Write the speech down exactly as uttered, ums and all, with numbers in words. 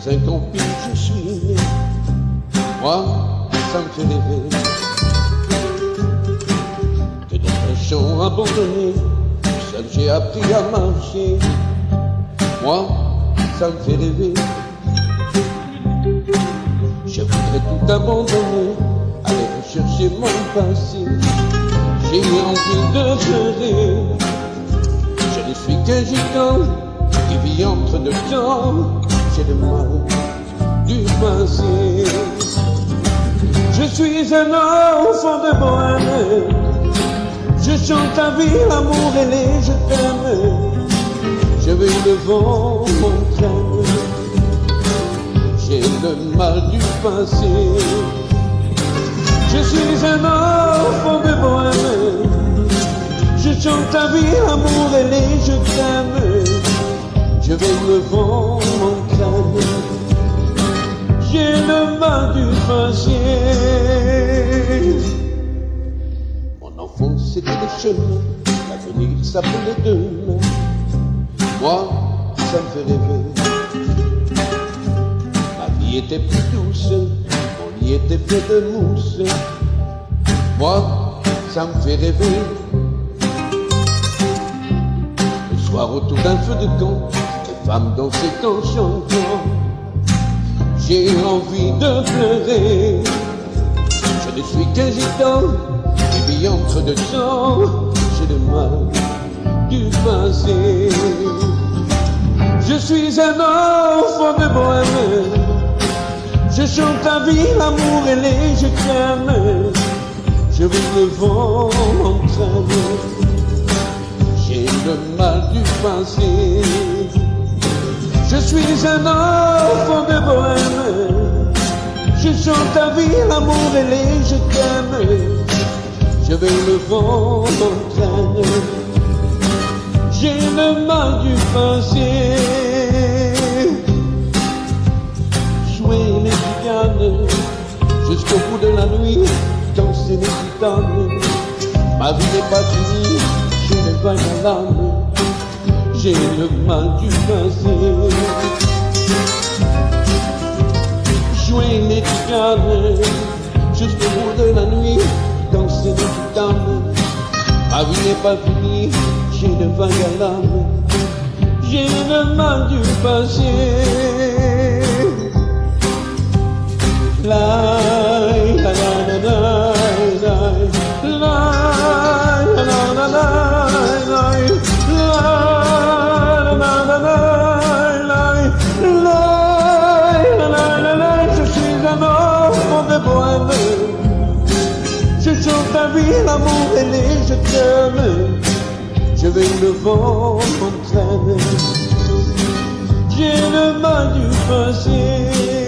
cinquante piges je suis né. Moi, ça me fait rêver que dans un champ abandonné, seul j'ai appris à marcher. Moi, ça me fait rêver. Je voudrais tout abandonner, aller rechercher mon passé. J'ai envie de pleurer. Je ne suis qu'un gitan qui vit entre deux temps. J'ai le mal du passé. Je suis un enfant de bohème. Je chante la vie, l'amour et les je t'aime. Je vais le vent m'entraîne. J'ai le mal du passé. Je suis un enfant de bohème. Je chante la vie, l'amour et les je t'aime. Je vais le vent m'entraîne. J'ai le mal du passé. Mon enfance c'était des chemins, l'avenir s'appelait demain. Moi, ça me fait rêver. Ma vie était plus douce, mon lit était fait de mousse. Moi, ça me fait rêver. Le soir autour d'un feu de camp, les femmes dansaient en chantant. J'ai envie de pleurer. Je ne suis qu'un gitan qui vit entre deux temps. J'ai le mal du passé. Je suis un enfant de bohème. Je chante la vie, l'amour et les je t'aime. Je vais le vent m'entraîne. J'ai le mal du passé. Je suis un enfant de bohème. Je chante la vie, l'amour et les je t'aime. Je vais le vent m'entraîne. J'ai le mal du passé. Jouer les gitanes jusqu'au bout de la nuit, danser les gitanes. Ma vie n'est pas finie, j'ai le vagues à l'âme. J'ai le mal du passé. Jouer les gitanes jusqu'au bout de la nuit, danser les gitanes. Ma vie n'est pas finie, j'ai le vagues à l'âme. J'ai le mal du passé. La la la la la la la la la la. Je suis un enfant de bohème. Je chante la vie, l'amour et les je t'aime. Je vais le vent m'entraîne. J'ai le mal du passé.